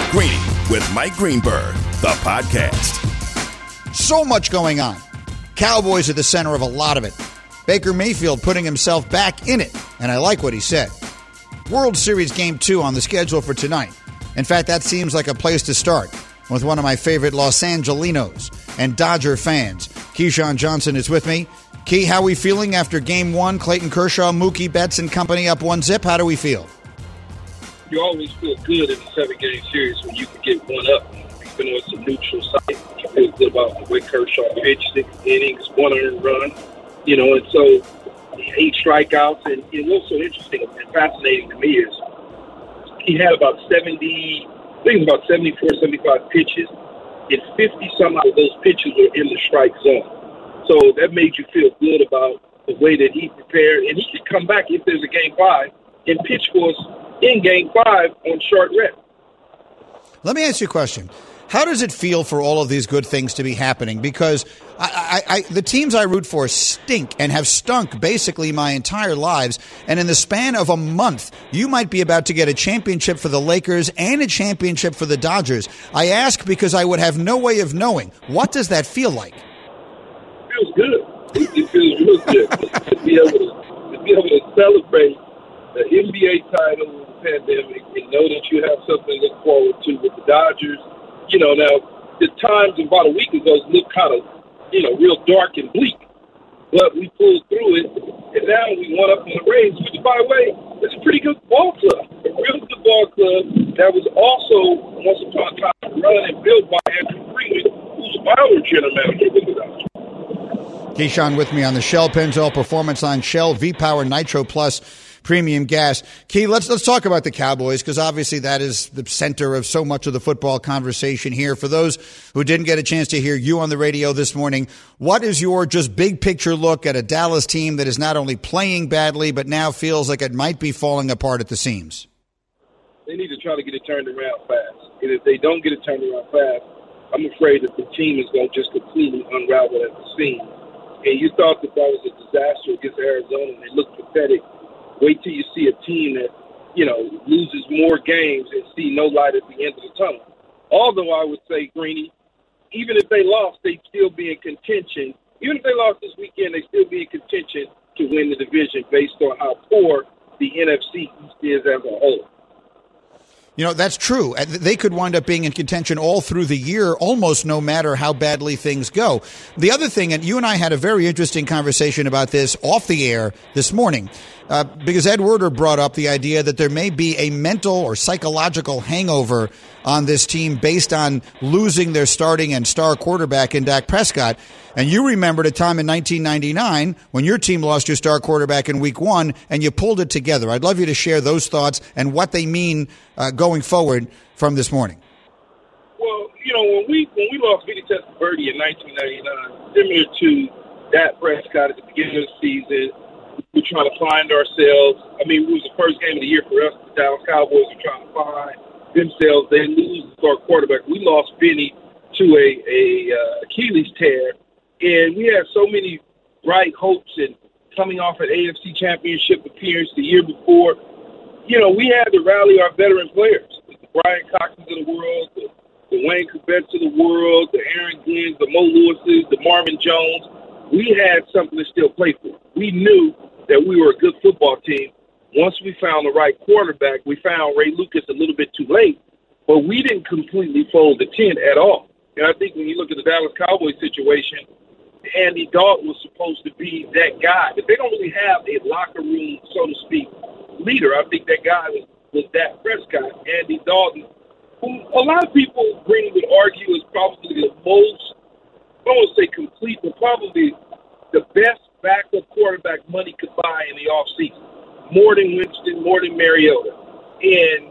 Greeny with Mike Greenberg, the podcast. So much going on. Cowboys are the center of a lot of it. Baker Mayfield putting himself back in it, and I like what he said. World Series Game 2 on the schedule for tonight. In fact, that seems like a place to start with one of my favorite Los Angelinos and Dodger fans. Keyshawn Johnson is with me. Key, how are we feeling after Game 1? Clayton Kershaw, Mookie Betts and company up 1-0. How do we feel? You always feel good in a 7-game series when you can get one up, even though it's a neutral site. You feel good about the way Kershaw pitched 6 innings, 1 earned run, and so 8 strikeouts. And what's so interesting and fascinating to me is he had about 74, 75 pitches, and 50-some out of those pitches were in the strike zone. So that made you feel good about the way that he prepared. And he could come back if there's a Game 5 and pitch for us in Game 5 on short rest. Let me ask you a question. How does it feel for all of these good things to be happening? Because the teams I root for stink and have stunk basically my entire lives. And in the span of a month, you might be about to get a championship for the Lakers and a championship for the Dodgers. I ask because I would have no way of knowing. What does that feel like? It feels good. It feels real good to be able to celebrate the NBA title in the pandemic and know that you have something to look forward to with the Dodgers. Now, the times about a week ago looked kind of, real dark and bleak. But we pulled through it, and now we won up on the Rays, which, by the way, is a pretty good ball club. A real good ball club that was also, once upon a time, run and built by Andrew Freeman, who's our general manager with the Dodgers. Keyshawn with me on the Shell Pennzoil Performance Line, Shell V-Power Nitro Plus Premium Gas. Key, let's talk about the Cowboys, because obviously that is the center of so much of the football conversation here. For those who didn't get a chance to hear you on the radio this morning, what is your just big picture look at a Dallas team that is not only playing badly, but now feels like it might be falling apart at the seams? They need to try to get it turned around fast. And if they don't get it turned around fast, I'm afraid that the team is going to just completely unravel at the seams. And you thought that was a disaster against Arizona, and they looked pathetic. Wait till you see a team that, loses more games and see no light at the end of the tunnel. Although I would say, Greeny, even if they lost, they'd still be in contention. Even if they lost this weekend, they'd still be in contention to win the division based on how poor the NFC East is as a whole. That's true. They could wind up being in contention all through the year, almost no matter how badly things go. The other thing, and you and I had a very interesting conversation about this off the air this morning, because Ed Werder brought up the idea that there may be a mental or psychological hangover on this team based on losing their starting and star quarterback in Dak Prescott. And you remembered a time in 1999 when your team lost your star quarterback in Week 1 and you pulled it together. I'd love you to share those thoughts and what they mean going forward from this morning. Well, when we lost Vinny Testaverde in 1999, similar to Dak Prescott at the beginning of the season, we were trying to find ourselves. I mean, it was the first game of the year for us. The Dallas Cowboys were trying to find themselves. They lose our quarterback. We lost Vinny to a Achilles tear. And we had so many bright hopes and coming off an AFC Championship appearance the year before. We had to rally our veteran players, the Brian Coxes of the world, the Wayne Corbetts of the world, the Aaron Glenns, the Mo Lewises, the Marvin Jones. We had something to still play for. We knew that we were a good football team. Once we found the right quarterback, we found Ray Lucas a little bit too late, but we didn't completely fold the tent at all. And I think when you look at the Dallas Cowboys situation, Andy Dalton was supposed to be that guy, but they don't really have a locker room, so to speak, leader. I think that guy was Dak Prescott, Andy Dalton, who a lot of people would argue is probably the most, I don't want to say complete, but probably the best backup quarterback money could buy in the offseason. More than Winston, more than Mariota. And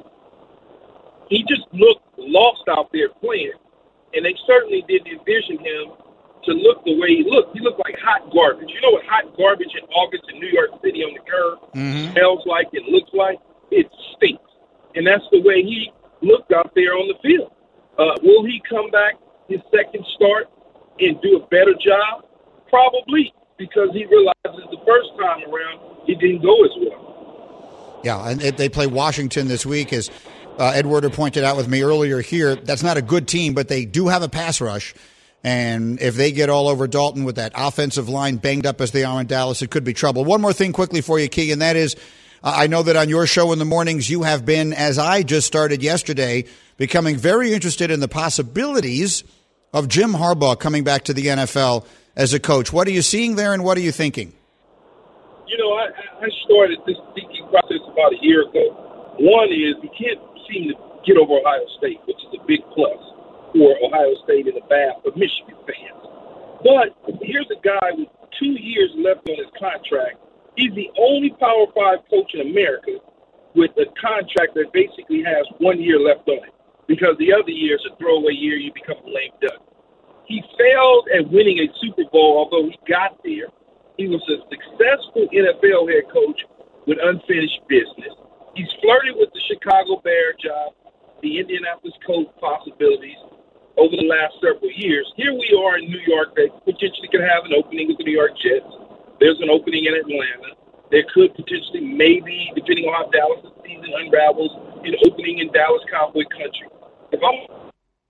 he just looked lost out there playing. And they certainly didn't envision him to look the way he looked. He looked like hot garbage. You know what hot garbage in August in New York City on the curb smells like and looks like? It stinks. And that's the way he looked out there on the field. Will he come back his second start and do a better job? Probably, because he realizes the first time around it didn't go as well. Yeah, and they play Washington this week as Edwarder pointed out with me earlier here, that's not a good team, but they do have a pass rush. And if they get all over Dalton with that offensive line banged up as they are in Dallas, it could be trouble. One more thing quickly for you, Key, and that is I know that on your show in the mornings you have been, as I just started yesterday, becoming very interested in the possibilities of Jim Harbaugh coming back to the NFL as a coach. What are you seeing there and what are you thinking? You know, I started this thinking process about a year ago. One is we can't seem to get over Ohio State, which is a big plus for Ohio State and a bad for Michigan fans. But here's a guy with 2 years left on his contract. He's the only Power 5 coach in America with a contract that basically has 1 year left on it, because the other year is a throwaway year. You become a lame duck. He failed at winning a Super Bowl, although he got there. He was a successful NFL head coach with unfinished business. He's flirted with the Chicago Bear job, the Indianapolis Colts possibilities over the last several years. Here we are in New York that potentially could have an opening with the New York Jets. There's an opening in Atlanta. There could potentially, maybe, depending on how Dallas' season unravels, an opening in Dallas Cowboy country. If I'm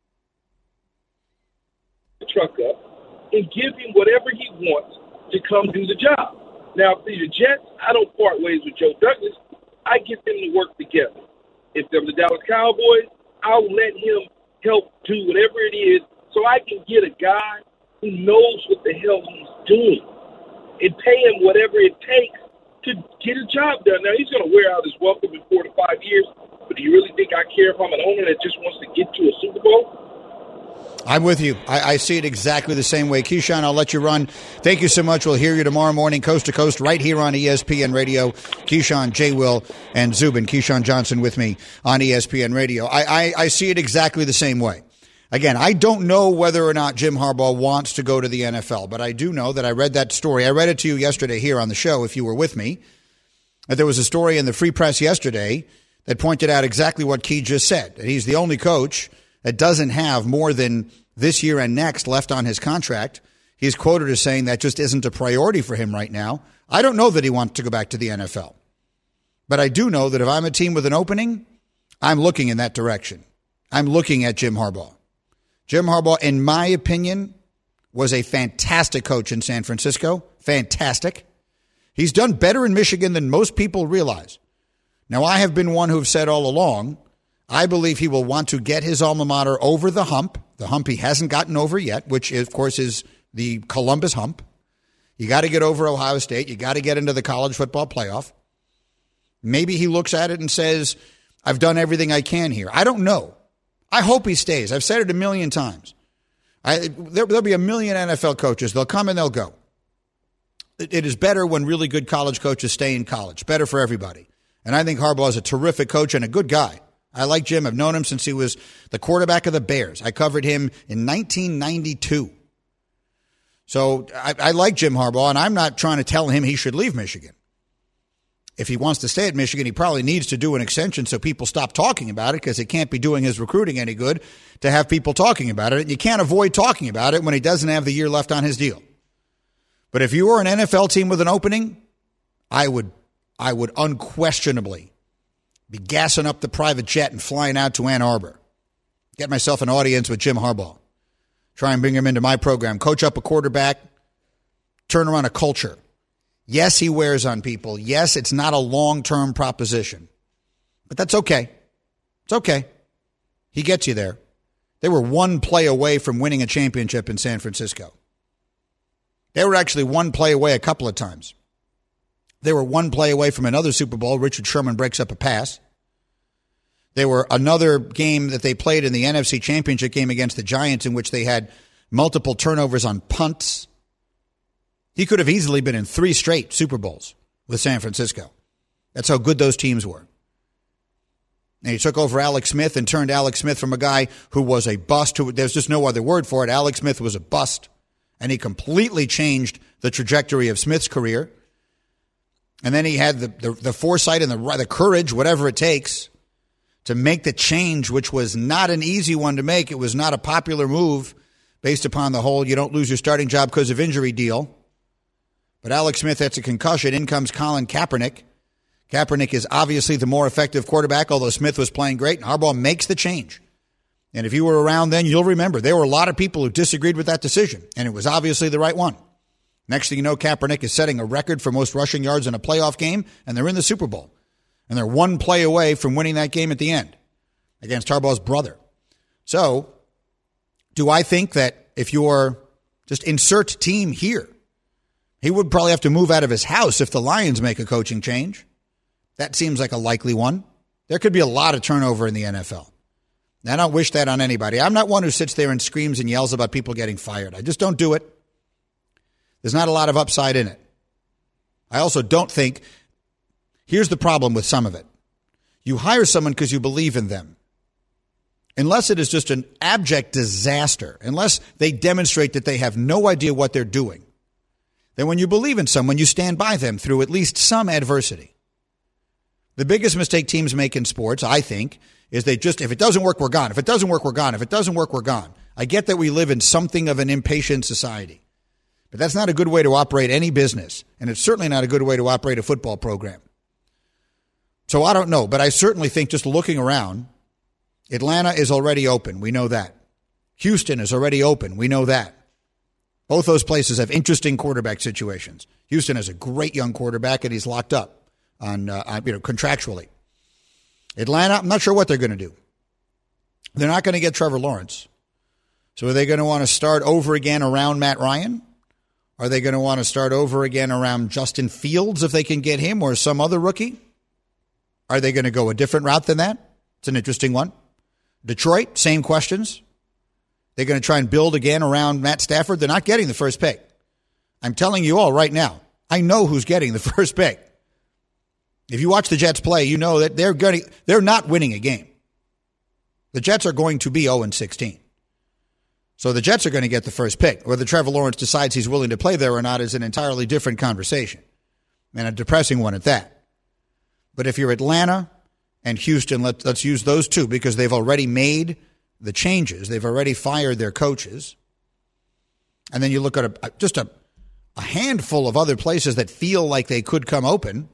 the truck up and give him whatever he wants to come do the job. Now, if the Jets, I don't part ways with Joe Douglas. I get them to work together. If they're the Dallas Cowboys, I'll let him help do whatever it is so I can get a guy who knows what the hell he's doing and pay him whatever it takes to get a job done. Now, he's going to wear out his welcome in 4 to 5 years, but do you really think I care if I'm an owner that just wants to get to a Super Bowl? I'm with you. I see it exactly the same way. Keyshawn, I'll let you run. Thank you so much. We'll hear you tomorrow morning, coast to coast, right here on ESPN Radio. Keyshawn, J. Will, and Zubin. Keyshawn Johnson with me on ESPN Radio. I see it exactly the same way. Again, I don't know whether or not Jim Harbaugh wants to go to the NFL, but I do know that I read that story. I read it to you yesterday here on the show, if you were with me. That there was a story in the Free Press yesterday that pointed out exactly what Key just said, that he's the only coach that doesn't have more than this year and next left on his contract. He's quoted as saying that just isn't a priority for him right now. I don't know that he wants to go back to the NFL. But I do know that if I'm a team with an opening, I'm looking in that direction. I'm looking at Jim Harbaugh. Jim Harbaugh, in my opinion, was a fantastic coach in San Francisco. Fantastic. He's done better in Michigan than most people realize. Now, I have been one who have said all along, I believe he will want to get his alma mater over the hump he hasn't gotten over yet, which, of course, is the Columbus hump. You got to get over Ohio State. You got to get into the college football playoff. Maybe he looks at it and says, I've done everything I can here. I don't know. I hope he stays. I've said it a million times. There'll be a million NFL coaches. They'll come and they'll go. It is better when really good college coaches stay in college. Better for everybody. And I think Harbaugh is a terrific coach and a good guy. I like Jim. I've known him since he was the quarterback of the Bears. I covered him in 1992. So I like Jim Harbaugh, and I'm not trying to tell him he should leave Michigan. If he wants to stay at Michigan, he probably needs to do an extension so people stop talking about it, because it can't be doing his recruiting any good to have people talking about it. And you can't avoid talking about it when he doesn't have the year left on his deal. But if you were an NFL team with an opening, I would unquestionably be gassing up the private jet and flying out to Ann Arbor. Get myself an audience with Jim Harbaugh. Try and bring him into my program. Coach up a quarterback. Turn around a culture. Yes, he wears on people. Yes, it's not a long-term proposition. But that's okay. It's okay. He gets you there. They were one play away from winning a championship in San Francisco. They were actually one play away a couple of times. They were one play away from another Super Bowl. Richard Sherman breaks up a pass. They were another game that they played in the NFC Championship game against the Giants, in which they had multiple turnovers on punts. He could have easily been in 3 straight Super Bowls with San Francisco. That's how good those teams were. And he took over Alex Smith and turned Alex Smith from a guy who was a bust. There's just no other word for it. Alex Smith was a bust, and he completely changed the trajectory of Smith's career. And then he had the foresight and the courage, whatever it takes, to make the change, which was not an easy one to make. It was not a popular move based upon the whole you don't lose your starting job because of injury deal. But Alex Smith, that's a concussion. In comes Colin Kaepernick. Kaepernick is obviously the more effective quarterback, although Smith was playing great, and Harbaugh makes the change. And if you were around then, you'll remember there were a lot of people who disagreed with that decision, and it was obviously the right one. Next thing you know, Kaepernick is setting a record for most rushing yards in a playoff game, and they're in the Super Bowl. And they're one play away from winning that game at the end against Harbaugh's brother. So, do I think that if you're just insert team here, he would probably have to move out of his house if the Lions make a coaching change? That seems like a likely one. There could be a lot of turnover in the NFL. And I don't wish that on anybody. I'm not one who sits there and screams and yells about people getting fired. I just don't do it. There's not a lot of upside in it. I also don't think, here's the problem with some of it. You hire someone because you believe in them. Unless it is just an abject disaster, unless they demonstrate that they have no idea what they're doing, then when you believe in someone, you stand by them through at least some adversity. The biggest mistake teams make in sports, I think, is they just, if it doesn't work, we're gone. If it doesn't work, we're gone. If it doesn't work, we're gone. I get that we live in something of an impatient society, but that's not a good way to operate any business, and it's certainly not a good way to operate a football program. So I don't know, but I certainly think just looking around, Atlanta is already open. We know that. Houston is already open. We know that. Both those places have interesting quarterback situations. Houston has a great young quarterback, and he's locked up on contractually. Atlanta, I'm not sure what they're going to do. They're not going to get Trevor Lawrence. So are they going to want to start over again around Matt Ryan? Are they going to want to start over again around Justin Fields if they can get him, or some other rookie? Are they going to go a different route than that? It's an interesting one. Detroit, same questions. They're going to try and build again around Matt Stafford. They're not getting the first pick. I'm telling you all right now, I know who's getting the first pick. If you watch the Jets play, you know that they're not winning a game. The Jets are going to be 0-16. So the Jets are going to get the first pick. Whether Trevor Lawrence decides he's willing to play there or not is an entirely different conversation, and a depressing one at that. But if you're Atlanta and Houston, let's use those two because they've already made the changes. They've already fired their coaches. And then you look at just a handful of other places that feel like they could come open.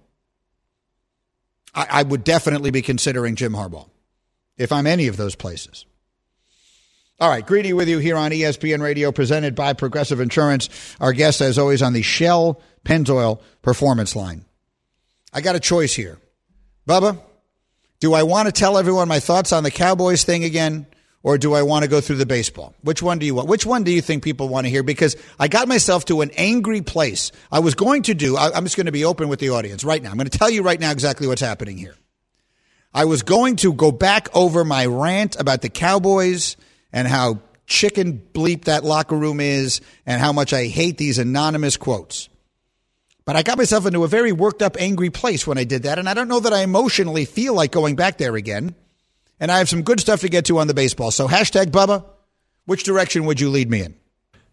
I would definitely be considering Jim Harbaugh if I'm any of those places. All right, Greedy with you here on ESPN Radio, presented by Progressive Insurance. Our guest, as always, on the Shell Pennzoil Performance Line. I got a choice here. Bubba, do I want to tell everyone my thoughts on the Cowboys thing again, or do I want to go through the baseball? Which one do you want? Which one do you think people want to hear? Because I got myself to an angry place. I'm just going to be open with the audience right now. I'm going to tell you right now exactly what's happening here. I was going to go back over my rant about the Cowboys and how chicken bleep that locker room is and how much I hate these anonymous quotes. But I got myself into a very worked up, angry place when I did that, and I don't know that I emotionally feel like going back there again. And I have some good stuff to get to on the baseball. So hashtag Bubba, which direction would you lead me in?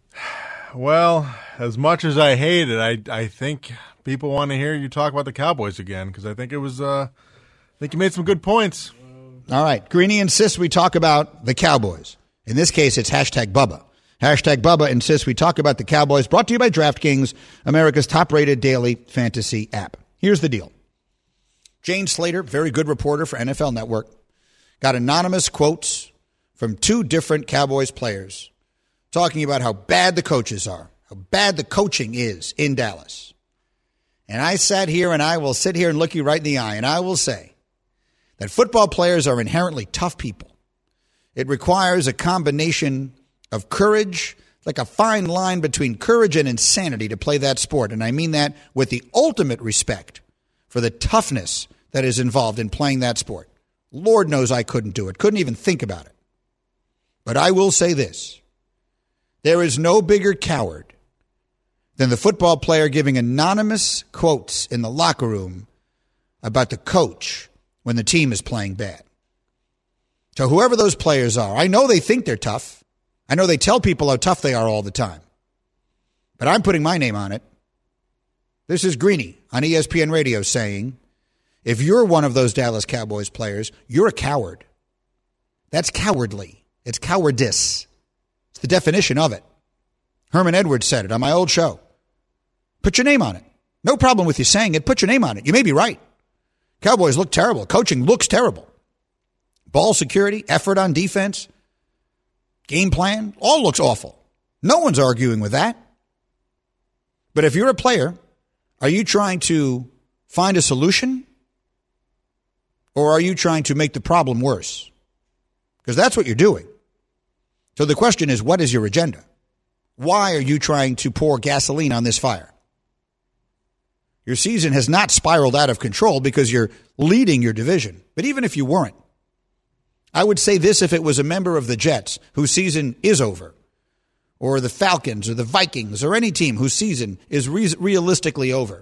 Well, as much as I hate it, I think people want to hear you talk about the Cowboys again because I think it was I think you made some good points. All right. Greeny insists we talk about the Cowboys. In this case, it's hashtag Bubba. Hashtag Bubba insists we talk about the Cowboys, brought to you by DraftKings, America's top-rated daily fantasy app. Here's the deal. Jane Slater, very good reporter for NFL Network, got anonymous quotes from two different Cowboys players talking about how bad the coaches are, how bad the coaching is in Dallas. And I sat here and I will sit here and look you right in the eye, and I will say that football players are inherently tough people. It requires a combination of courage, like a fine line between courage and insanity to play that sport. And I mean that with the ultimate respect for the toughness that is involved in playing that sport. Lord knows I couldn't do it, couldn't even think about it. But I will say this. There is no bigger coward than the football player giving anonymous quotes in the locker room about the coach when the team is playing bad. So whoever those players are, I know they think they're tough. I know they tell people how tough they are all the time. But I'm putting my name on it. This is Greeny on ESPN Radio saying, if you're one of those Dallas Cowboys players, you're a coward. That's cowardly. It's cowardice. It's the definition of it. Herman Edwards said it on my old show. Put your name on it. No problem with you saying it. Put your name on it. You may be right. Cowboys look terrible. Coaching looks terrible. Ball security, effort on defense, game plan, all looks awful. No one's arguing with that. But if you're a player, are you trying to find a solution? Or are you trying to make the problem worse? Because that's what you're doing. So the question is, what is your agenda? Why are you trying to pour gasoline on this fire? Your season has not spiraled out of control because you're leading your division. But even if you weren't, I would say this if it was a member of the Jets whose season is over, or the Falcons or the Vikings or any team whose season is realistically over.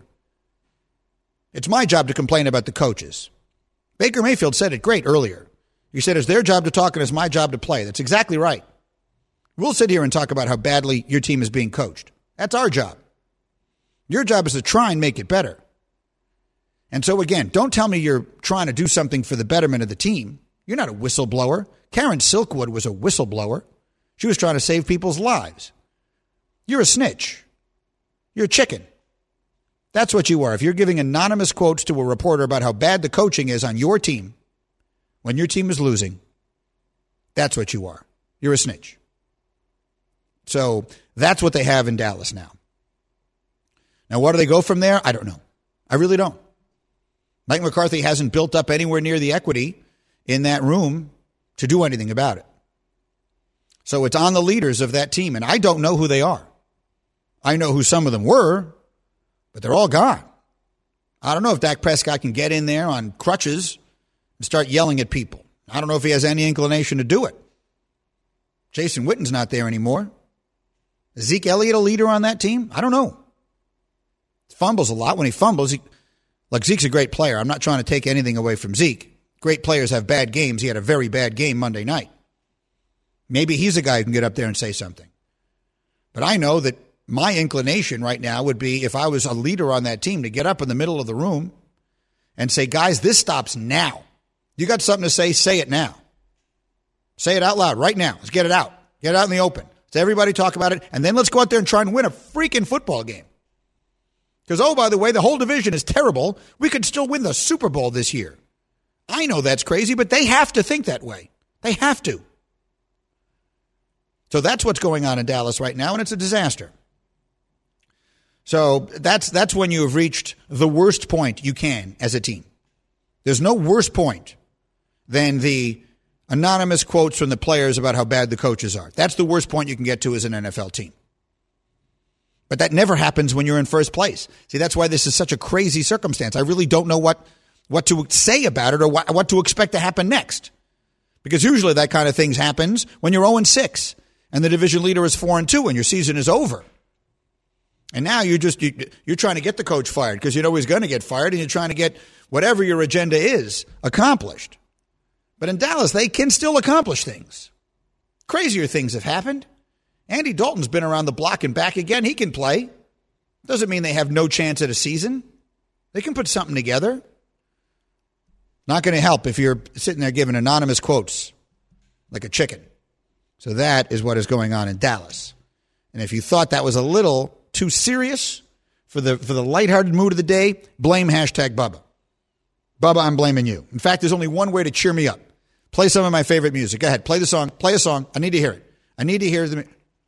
It's my job to complain about the coaches. Baker Mayfield said it great earlier. He said it's their job to talk and it's my job to play. That's exactly right. We'll sit here and talk about how badly your team is being coached. That's our job. Your job is to try and make it better. And so again, don't tell me you're trying to do something for the betterment of the team. You're not a whistleblower. Karen Silkwood was a whistleblower. She was trying to save people's lives. You're a snitch. You're a chicken. That's what you are. If you're giving anonymous quotes to a reporter about how bad the coaching is on your team when your team is losing, that's what you are. You're a snitch. So that's what they have in Dallas now. Now, where do they go from there? I don't know. I really don't. Mike McCarthy hasn't built up anywhere near the equity in that room to do anything about it. So it's on the leaders of that team, and I don't know who they are. I know who some of them were, but they're all gone. I don't know if Dak Prescott can get in there on crutches and start yelling at people. I don't know if he has any inclination to do it. Jason Witten's not there anymore. Is Zeke Elliott a leader on that team? I don't know. He fumbles a lot. When he fumbles, Zeke's a great player. I'm not trying to take anything away from Zeke. Great players have bad games. He had a very bad game Monday night. Maybe he's a guy who can get up there and say something. But I know that my inclination right now would be, if I was a leader on that team, to get up in the middle of the room and say, guys, this stops now. You got something to say it now. Say it out loud right now. Let's get it out. Get it out in the open. Let's everybody talk about it, and then let's go out there and try and win a freaking football game. Because, oh, by the way, the whole division is terrible. We could still win the Super Bowl this year. I know that's crazy, but they have to think that way. They have to. So that's what's going on in Dallas right now, and it's a disaster. So that's when you have reached the worst point you can as a team. There's no worse point than the anonymous quotes from the players about how bad the coaches are. That's the worst point you can get to as an NFL team. But that never happens when you're in first place. See, that's why this is such a crazy circumstance. I really don't know what to say about it or what to expect to happen next. Because usually that kind of thing happens when you're 0-6 and the division leader is 4-2 and your season is over. And now you're trying to get the coach fired because you know he's going to get fired, and you're trying to get whatever your agenda is accomplished. But in Dallas, they can still accomplish things. Crazier things have happened. Andy Dalton's been around the block and back again. He can play. Doesn't mean they have no chance at a season. They can put something together. Not going to help if you're sitting there giving anonymous quotes like a chicken. So that is what is going on in Dallas. And if you thought that was a little too serious for the lighthearted mood of the day, blame #Bubba. Bubba, I'm blaming you. In fact, there's only one way to cheer me up. Play some of my favorite music. Go ahead, play the song. Play a song. I need to hear it. I need to hear the...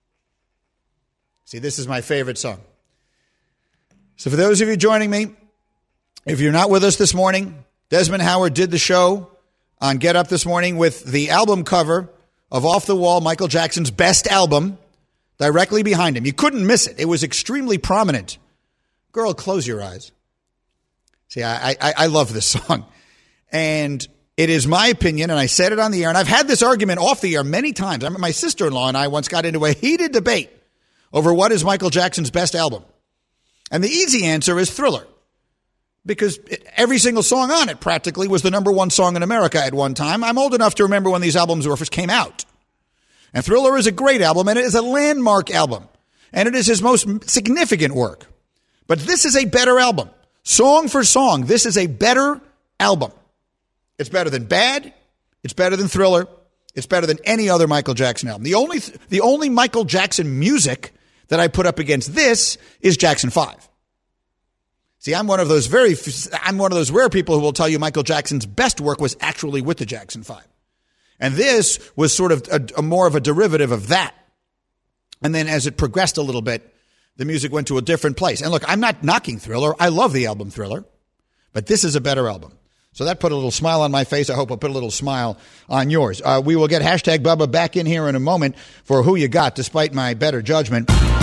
See, this is my favorite song. So for those of you joining me, if you're not with us this morning, Desmond Howard did the show on Get Up this morning with the album cover of Off the Wall, Michael Jackson's best album, directly behind him. You couldn't miss it. It was extremely prominent. Girl, close your eyes. See, I love this song. And it is my opinion, and I said it on the air, and I've had this argument off the air many times. My sister-in-law and I once got into a heated debate over what is Michael Jackson's best album. And the easy answer is Thriller. Because every single song on it practically was the number one song in America at one time. I'm old enough to remember when these albums first came out. And Thriller is a great album, and it is a landmark album. And it is his most significant work. But this is a better album. Song for song, this is a better album. It's better than Bad. It's better than Thriller. It's better than any other Michael Jackson album. The only Michael Jackson music that I put up against this is Jackson 5. See, I'm one of those rare people who will tell you Michael Jackson's best work was actually with the Jackson 5. And this was sort of a more of a derivative of that. And then as it progressed a little bit, the music went to a different place. And look, I'm not knocking Thriller. I love the album Thriller, but this is a better album. So that put a little smile on my face. I hope it'll put a little smile on yours. We will get hashtag Bubba back in here in a moment for Who You Got, despite my better judgment.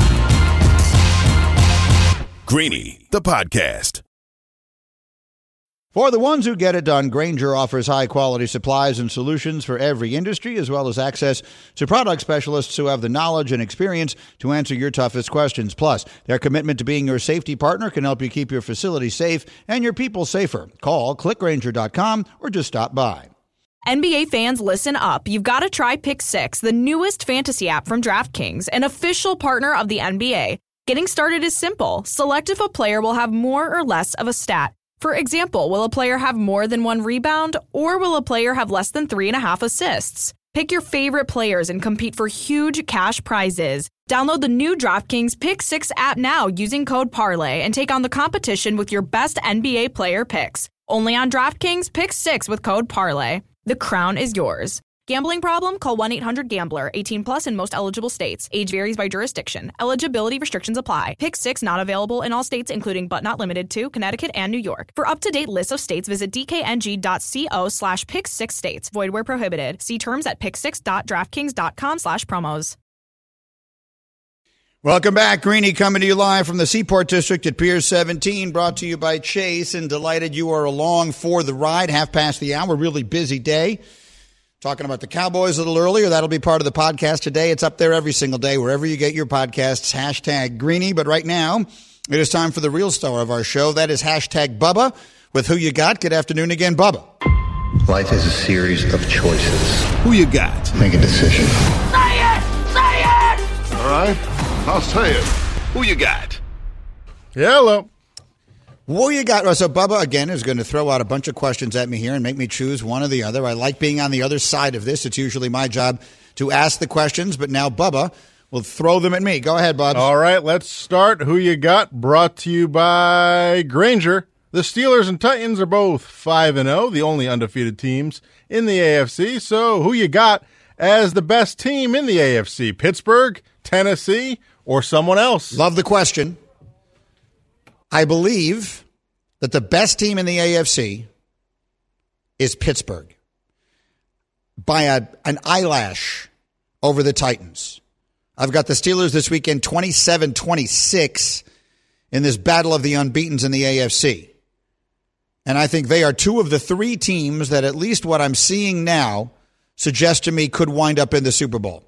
Greeny, the podcast. For the ones who get it done, Grainger offers high-quality supplies and solutions for every industry, as well as access to product specialists who have the knowledge and experience to answer your toughest questions. Plus, their commitment to being your safety partner can help you keep your facility safe and your people safer. Call clickgrainger.com or just stop by. NBA fans, listen up. You've got to try Pick 6, the newest fantasy app from DraftKings, an official partner of the NBA. Getting started is simple. Select if a player will have more or less of a stat. For example, will a player have more than 1 rebound, or will a player have less than 3.5 assists? Pick your favorite players and compete for huge cash prizes. Download the new DraftKings Pick 6 app now using code PARLAY and take on the competition with your best NBA player picks. Only on DraftKings Pick 6 with code PARLAY. The crown is yours. Gambling problem? Call 1-800-GAMBLER. 18 plus in most eligible states. Age varies by jurisdiction. Eligibility restrictions apply. Pick 6 not available in all states, including but not limited to Connecticut and New York. For up-to-date lists of states, visit dkng.co/pick6states. Void where prohibited. See terms at pick6.draftkings.com/promos. Welcome back. Greeny coming to you live from the Seaport District at Pier 17, brought to you by Chase, and delighted you are along for the ride. Half past the hour. Really busy day. Talking about the Cowboys a little earlier. That'll be part of the podcast today. It's up there every single day, wherever you get your podcasts, hashtag Greeny. But right now, it is time for the real star of our show. That is hashtag Bubba with Who You Got. Good afternoon again, Bubba. Life is a series of choices. Who you got? Make a decision. Say it! Say it! All right, I'll say it. Who you got? Hello. Who you got? So Bubba, again, is going to throw out a bunch of questions at me here and make me choose one or the other. I like being on the other side of this. It's usually my job to ask the questions, but now Bubba will throw them at me. Go ahead, Bubs. All right, let's start. Who you got? Brought to you by Grainger. The Steelers and Titans are both 5-0, the only undefeated teams in the AFC. So who you got as the best team in the AFC? Pittsburgh, Tennessee, or someone else? Love the question. I believe that the best team in the AFC is Pittsburgh by an eyelash over the Titans. I've got the Steelers this weekend 27-26 in this battle of the unbeatens in the AFC. And I think they are two of the 3 teams that, at least what I'm seeing now, suggest to me could wind up in the Super Bowl.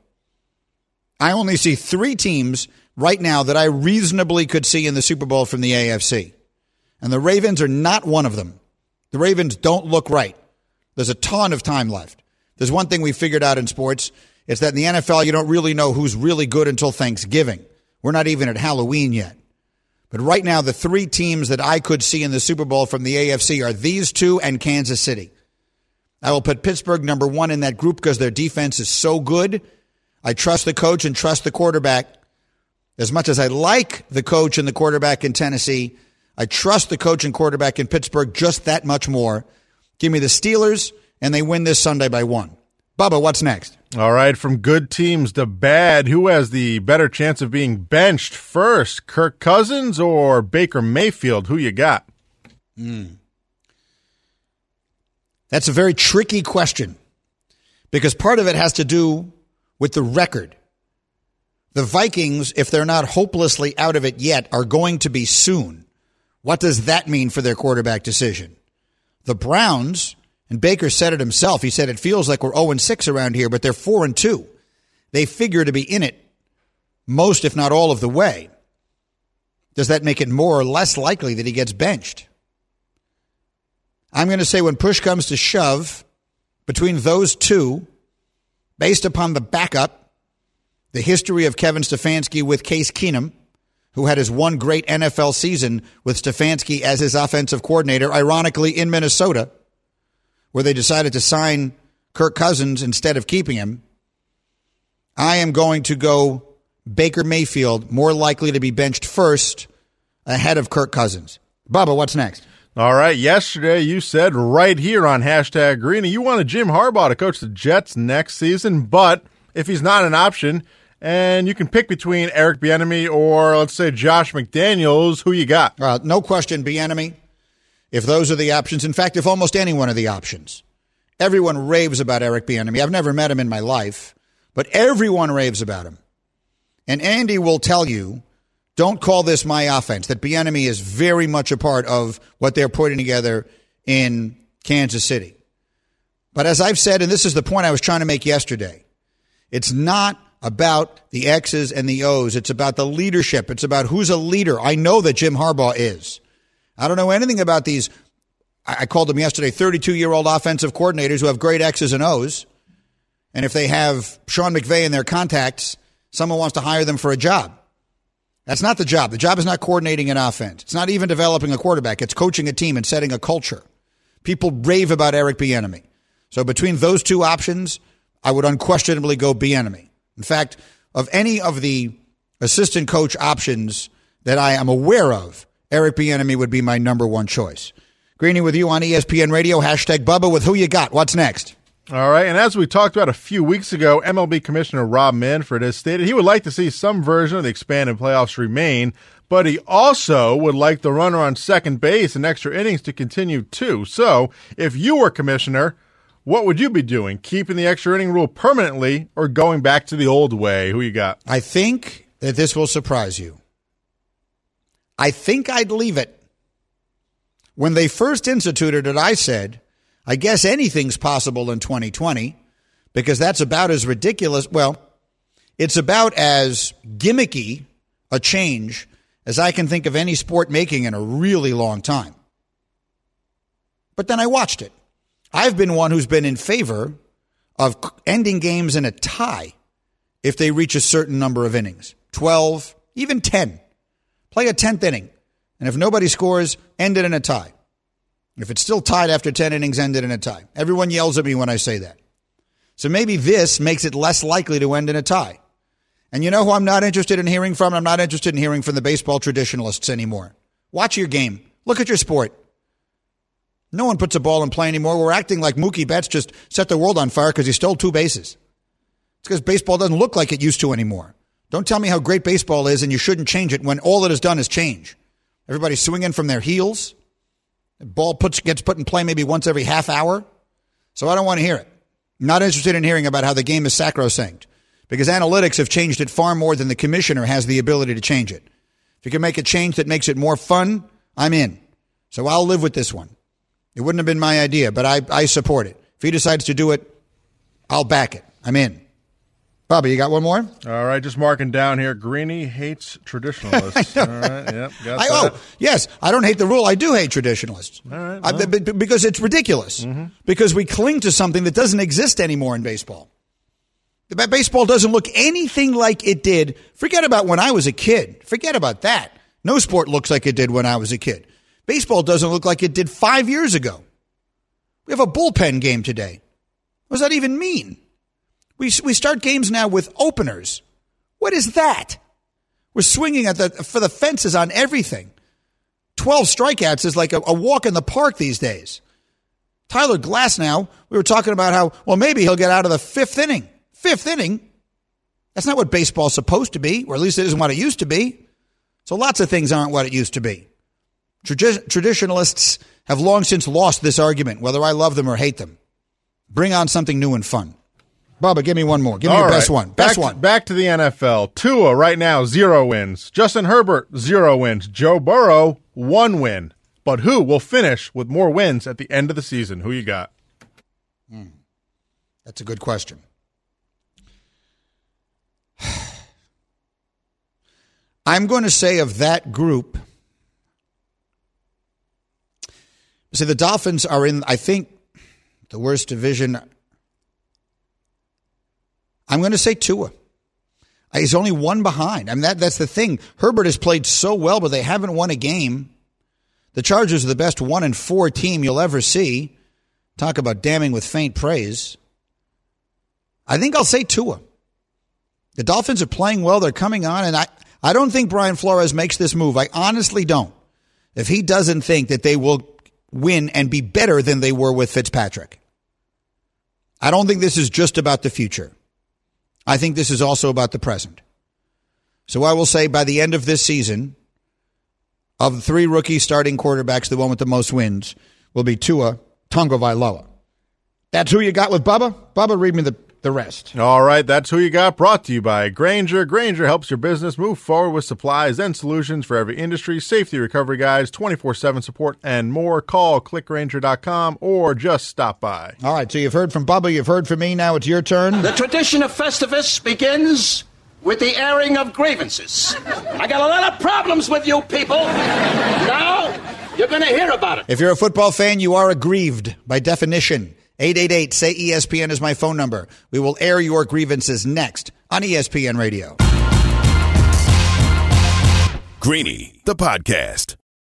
I only see 3 teams right now that I reasonably could see in the Super Bowl from the AFC. And the Ravens are not one of them. The Ravens don't look right. There's a ton of time left. There's one thing we figured out in sports. It's that in the NFL, you don't really know who's really good until Thanksgiving. We're not even at Halloween yet. But right now, the 3 teams that I could see in the Super Bowl from the AFC are these 2 and Kansas City. I will put Pittsburgh number 1 in that group because their defense is so good. I trust the coach and trust the quarterback. As much as I like the coach and the quarterback in Tennessee, I trust the coach and quarterback in Pittsburgh just that much more. Give me the Steelers, and they win this Sunday by 1. Bubba, what's next? All right, from good teams to bad, who has the better chance of being benched first, Kirk Cousins or Baker Mayfield? Who you got? That's a very tricky question because part of it has to do with the record. The Vikings, if they're not hopelessly out of it yet, are going to be soon. What does that mean for their quarterback decision? The Browns, and Baker said it himself, he said it feels like we're 0-6 around here, but they're 4-2. They figure to be in it most, if not all, of the way. Does that make it more or less likely that he gets benched? I'm going to say when push comes to shove, between those 2, based upon the backup, the history of Kevin Stefanski with Case Keenum, who had his one great NFL season with Stefanski as his offensive coordinator, ironically in Minnesota, where they decided to sign Kirk Cousins instead of keeping him, I am going to go Baker Mayfield, more likely to be benched first ahead of Kirk Cousins. Bubba, what's next? All right. Yesterday, you said right here on Hashtag Greeny, you wanted Jim Harbaugh to coach the Jets next season, but if he's not an option, and you can pick between Eric Bieniemy or, let's say, Josh McDaniels, who you got? No question, Bieniemy. If those are the options, in fact, if almost any one of the options. Everyone raves about Eric Bieniemy. I've never met him in my life, but everyone raves about him. And Andy will tell you, don't call this my offense, that Bieniemy is very much a part of what they're putting together in Kansas City. But as I've said, and this is the point I was trying to make yesterday, it's not about the X's and the O's. It's about the leadership. It's about who's a leader. I know that Jim Harbaugh is. I don't know anything about these, I called them yesterday, 32-year-old offensive coordinators who have great X's and O's. And if they have Sean McVay in their contacts, someone wants to hire them for a job. That's not the job. The job is not coordinating an offense. It's not even developing a quarterback. It's coaching a team and setting a culture. People rave about Eric Bieniemy. So between those two options, I would unquestionably go Bieniemy. In fact, of any of the assistant coach options that I am aware of, Eric Bieniemy would be my number one choice. Greeny with you on ESPN Radio, Hashtag Bubba with Who You Got. What's next? All right, and as we talked about a few weeks ago, MLB Commissioner Rob Manfred has stated he would like to see some version of the expanded playoffs remain, but he also would like the runner on second base and extra innings to continue too. So, if you were commissioner, what would you be doing? Keeping the extra inning rule permanently or going back to the old way? Who you got? I think that this will surprise you. I think I'd leave it. When they first instituted it, I said, I guess anything's possible in 2020 because that's about as ridiculous. Well, it's about as gimmicky a change as I can think of any sport making in a really long time. But then I watched it. I've been one who's been in favor of ending games in a tie if they reach a certain number of innings, 12, even 10. Play a 10th inning, and if nobody scores, end it in a tie. If it's still tied after 10 innings, end it in a tie. Everyone yells at me when I say that. So maybe this makes it less likely to end in a tie. And you know who I'm not interested in hearing from? I'm not interested in hearing from the baseball traditionalists anymore. Watch your game. Look at your sport. No one puts a ball in play anymore. We're acting like Mookie Betts just set the world on fire because he stole 2 bases. It's because baseball doesn't look like it used to anymore. Don't tell me how great baseball is and you shouldn't change it when all it has done is change. Everybody's swinging from their heels. The ball gets put in play maybe once every half hour. So I don't want to hear it. I'm not interested in hearing about how the game is sacrosanct because analytics have changed it far more than the commissioner has the ability to change it. If you can make a change that makes it more fun, I'm in. So I'll live with this one. It wouldn't have been my idea, but I support it. If he decides to do it, I'll back it. I'm in. Bobby, you got one more? All right, just marking down here. Greeny hates traditionalists. All right, yep, got that. Oh, yes, I don't hate the rule. I do hate traditionalists. All right, well. Because it's ridiculous. Mm-hmm. Because we cling to something that doesn't exist anymore in baseball. Baseball doesn't look anything like it did. Forget about when I was a kid. Forget about that. No sport looks like it did when I was a kid. Baseball doesn't look like it did 5 years ago. We have a bullpen game today. What does that even mean? We start games now with openers. What is that? We're swinging for the fences on everything. 12 strikeouts is like a walk in the park these days. Tyler Glasnow, we were talking about how, well, maybe he'll get out of the 5th inning. 5th inning? That's not what baseball's supposed to be, or at least it isn't what it used to be. So lots of things aren't what it used to be. Traditionalists have long since lost this argument, whether I love them or hate them. Bring on something new and fun. Bubba, give me one more. Give me your best one. Best one. Back to the NFL. Tua right now, 0 wins. Justin Herbert, 0 wins. Joe Burrow, 1 win. But who will finish with more wins at the end of the season? Who you got? That's a good question. I'm going to say of that group, see, the Dolphins are in, I think, the worst division. I'm going to say Tua. He's only 1 behind. I mean, that's the thing. Herbert has played so well, but they haven't won a game. The Chargers are the best 1-4 team you'll ever see. Talk about damning with faint praise. I think I'll say Tua. The Dolphins are playing well. They're coming on, and I don't think Brian Flores makes this move. I honestly don't. if he doesn't think that they will win and be better than they were with Fitzpatrick. I don't think this is just about the future. I think this is also about the present. So I will say by the end of this season, of the 3 rookie starting quarterbacks, the one with the most wins will be Tua Tagovailoa. That's who you got with Bubba? Bubba, read me the rest. All right, that's who you got. Brought to you by Grainger. Grainger helps your business move forward with supplies and solutions for every industry, safety, recovery guides, 24/7 support, and more. Call clickgrainger.com or just stop by. All right, so you've heard from Bubba, you've heard from me. Now it's your turn. The tradition of Festivus begins with the airing of grievances. I got a lot of problems with you people. Now you're going to hear about it. If you're a football fan, you are aggrieved by definition. 888-SAY-ESPN is my phone number. We will air your grievances next on ESPN Radio. Greeny, the podcast.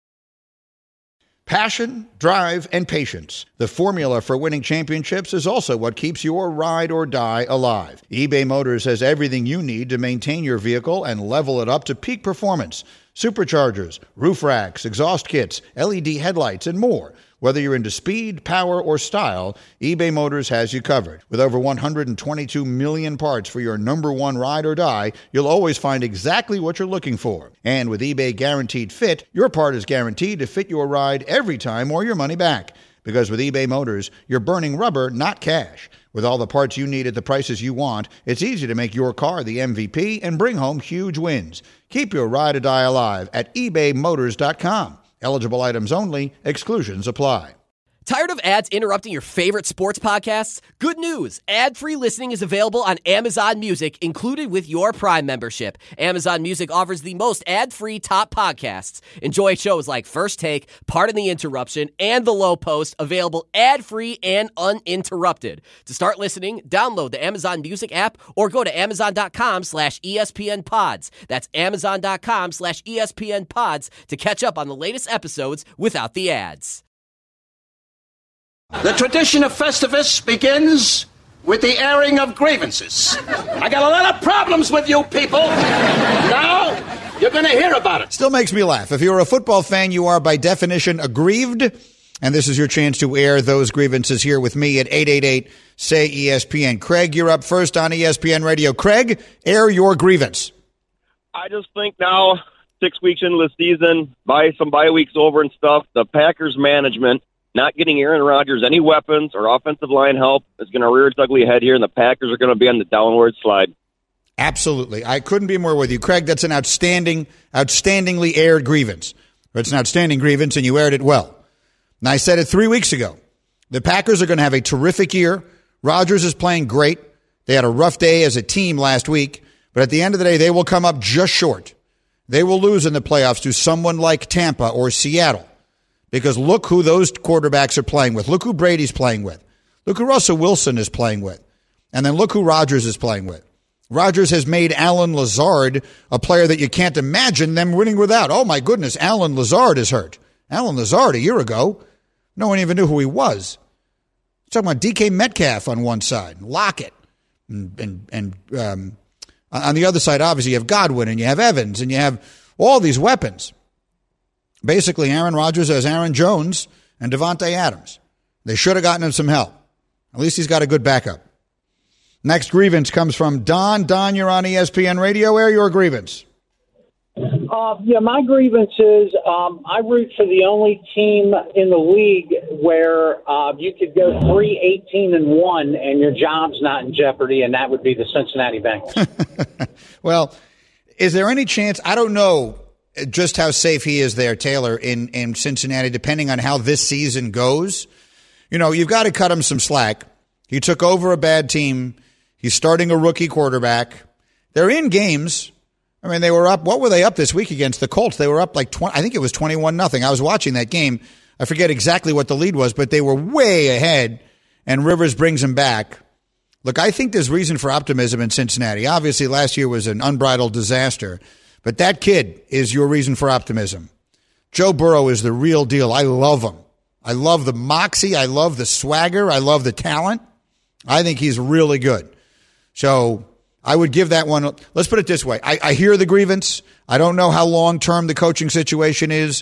Passion, drive, and patience. The formula for winning championships is also what keeps your ride or die alive. eBay Motors has everything you need to maintain your vehicle and level it up to peak performance. Superchargers, roof racks, exhaust kits, LED headlights, and more. Whether you're into speed, power, or style, eBay Motors has you covered. With over 122 million parts for your number one ride or die, you'll always find exactly what you're looking for. And with eBay Guaranteed Fit, your part is guaranteed to fit your ride every time or your money back. Because with eBay Motors, you're burning rubber, not cash. With all the parts you need at the prices you want, it's easy to make your car the MVP and bring home huge wins. Keep your ride or die alive at ebaymotors.com. Eligible items only. Exclusions apply. Tired of ads interrupting your favorite sports podcasts? Good news! Ad-free listening is available on Amazon Music, included with your Prime membership. Amazon Music offers the most ad-free top podcasts. Enjoy shows like First Take, Pardon the Interruption, and The Low Post, available ad-free and uninterrupted. To start listening, download the Amazon Music app or go to amazon.com/ESPN Pods. That's amazon.com/ESPN Pods to catch up on the latest episodes without the ads. The tradition of Festivus begins with the airing of grievances. I got a lot of problems with you people. Now you're going to hear about it. Still makes me laugh. If you're a football fan, you are by definition aggrieved. And this is your chance to air those grievances here with me at 888-SAY-ESPN. Craig, you're up first on ESPN Radio. Craig, air your grievance. I just think now, 6 weeks into the season, some bye weeks over and stuff, the Packers management not getting Aaron Rodgers any weapons or offensive line help is going to rear its ugly head here, and the Packers are going to be on the downward slide. Absolutely. I couldn't be more with you. Craig, that's an outstandingly aired grievance. It's an outstanding grievance, and you aired it well. And I said it 3 weeks ago. The Packers are going to have a terrific year. Rodgers is playing great. They had a rough day as a team last week, but at the end of the day, they will come up just short. They will lose in the playoffs to someone like Tampa or Seattle. Because look who those quarterbacks are playing with. Look who Brady's playing with. Look who Russell Wilson is playing with. And then look who Rodgers is playing with. Rodgers has made Allen Lazard a player that you can't imagine them winning without. Oh, my goodness, Allen Lazard is hurt. Allen Lazard a year ago, no one even knew who he was. Talking about DK Metcalf on one side, Lockett. And on the other side, obviously, you have Godwin and you have Evans and you have all these weapons. Basically, Aaron Rodgers has Aaron Jones and Devontae Adams. They should have gotten him some help. At least he's got a good backup. Next grievance comes from Don. Don, you're on ESPN Radio. Air your grievance. My grievance is I root for the only team in the league where you could go 3-18-1 and your job's not in jeopardy, and that would be the Cincinnati Bengals. Well, is there any chance? I don't know just how safe he is there, Taylor, in Cincinnati, depending on how this season goes. You know, you've got to cut him some slack. He took over a bad team. He's starting a rookie quarterback. They're in games. I mean, they were up. What were they up this week against the Colts? They were up like 20. I think it was 21-0. I was watching that game. I forget exactly what the lead was, but they were way ahead, and Rivers brings them back. Look, I think there's reason for optimism in Cincinnati. Obviously, last year was an unbridled disaster. But that kid is your reason for optimism. Joe Burrow is the real deal. I love him. I love the moxie. I love the swagger. I love the talent. I think he's really good. So I would give that one. Let's put it this way. I hear the grievance. I don't know how long-term the coaching situation is.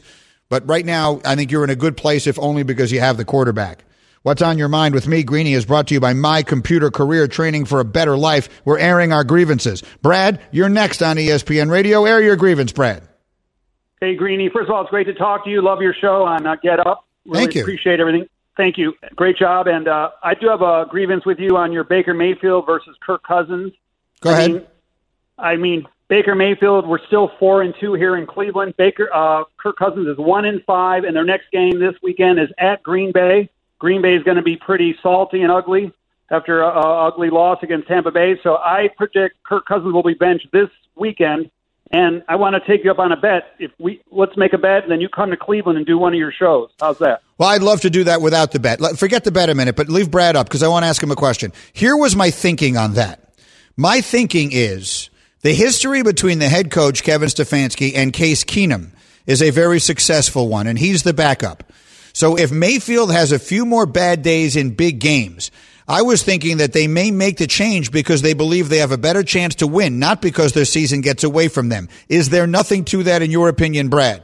But right now, I think you're in a good place, if only because you have the quarterback. What's on Your Mind with me, Greeny, is brought to you by My Computer Career Training for a Better Life. We're airing our grievances. Brad, you're next on ESPN Radio. Air your grievance, Brad. Hey, Greeny. First of all, it's great to talk to you. Love your show on Get Up. Really Thank you. Appreciate everything. Thank you. Great job. And I do have a grievance with you on your Baker Mayfield versus Kirk Cousins. Go ahead. I mean, Baker Mayfield, we're still 4-2 here in Cleveland. Kirk Cousins is 1-5, and their next game this weekend is at Green Bay. Green Bay is going to be pretty salty and ugly after an ugly loss against Tampa Bay. So I predict Kirk Cousins will be benched this weekend, and I want to take you up on a bet. Let's make a bet, and then you come to Cleveland and do one of your shows. How's that? Well, I'd love to do that without the bet. Forget the bet a minute, but leave Brad up because I want to ask him a question. Here was my thinking on that. My thinking is the history between the head coach, Kevin Stefanski, and Case Keenum is a very successful one, and he's the backup. So if Mayfield has a few more bad days in big games, I was thinking that they may make the change because they believe they have a better chance to win, not because their season gets away from them. Is there nothing to that in your opinion, Brad?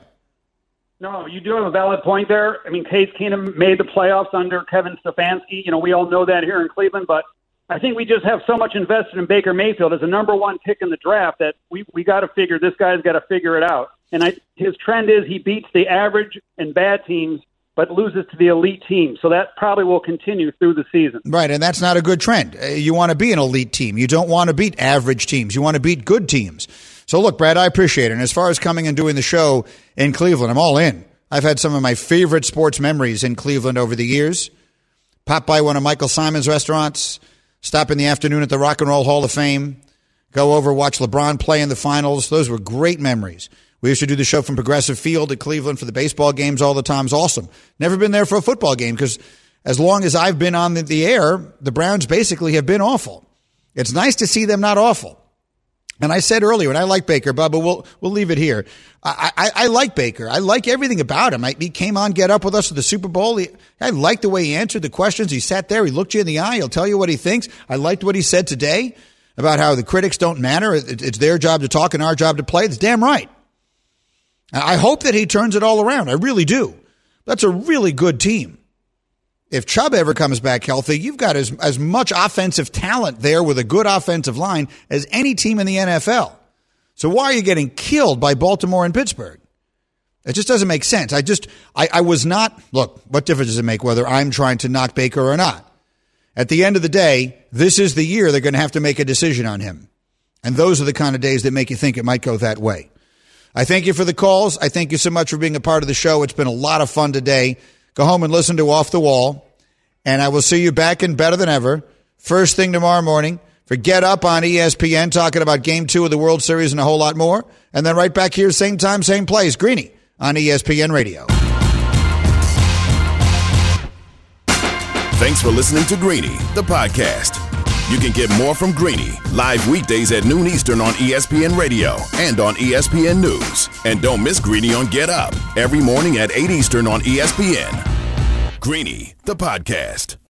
No, you do have a valid point there. I mean, Case Keenum made the playoffs under Kevin Stefanski. You know, we all know that here in Cleveland, but I think we just have so much invested in Baker Mayfield as a number one pick in the draft that we got to figure this guy's got to figure it out. And his trend is he beats the average and bad teams, but loses to the elite team. So that probably will continue through the season. Right, and that's not a good trend. You want to be an elite team. You don't want to beat average teams. You want to beat good teams. So look, Brad, I appreciate it. And as far as coming and doing the show in Cleveland, I'm all in. I've had some of my favorite sports memories in Cleveland over the years. Pop by one of Michael Simon's restaurants, stop in the afternoon at the Rock and Roll Hall of Fame, go over, watch LeBron play in the finals. Those were great memories. We used to do the show from Progressive Field at Cleveland for the baseball games all the time. It's awesome. Never been there for a football game because as long as I've been on the air, the Browns basically have been awful. It's nice to see them not awful. And I said earlier, and I like Baker, Bubba, we'll leave it here. I like Baker. I like everything about him. He came on Get Up with us at the Super Bowl. I liked the way he answered the questions. He sat there. He looked you in the eye. He'll tell you what he thinks. I liked what he said today about how the critics don't matter. It's their job to talk and our job to play. It's damn right. I hope that he turns it all around. I really do. That's a really good team. If Chubb ever comes back healthy, you've got as much offensive talent there with a good offensive line as any team in the NFL. So why are you getting killed by Baltimore and Pittsburgh? It just doesn't make sense. I was not, look, what difference does it make whether I'm trying to knock Baker or not? At the end of the day, this is the year they're going to have to make a decision on him. And those are the kind of days that make you think it might go that way. I thank you for the calls. I thank you so much for being a part of the show. It's been a lot of fun today. Go home and listen to Off the Wall. And I will see you back in better than ever. First thing tomorrow morning for Get Up on ESPN, talking about Game 2 of the World Series and a whole lot more. And then right back here, same time, same place, Greeny on ESPN Radio. Thanks for listening to Greeny, the podcast. You can get more from Greeny live weekdays at noon Eastern on ESPN Radio and on ESPN News. And don't miss Greeny on Get Up every morning at 8 Eastern on ESPN. Greeny, the podcast.